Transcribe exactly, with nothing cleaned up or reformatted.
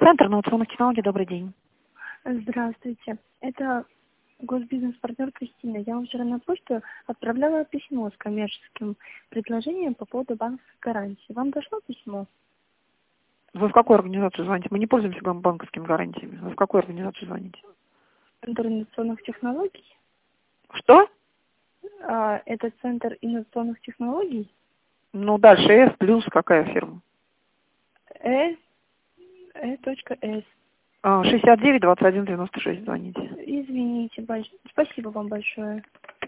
Центр инновационных технологий, добрый день. Здравствуйте. Это госбизнес-партнер Кристина. Я вам вчера на почту отправляла письмо с коммерческим предложением по поводу банковской гарантии. Вам дошло письмо? Вы в какую организацию звоните? Мы не пользуемся бан- банковскими гарантиями. Вы в какую организацию звоните? Центр инновационных технологий. Что? А, это Центр инновационных технологий. Ну, дальше С плюс какая фирма? Э, Э.С. А, шестьдесят девять двадцать один девяносто шесть звоните. Извините, больш- спасибо вам большое.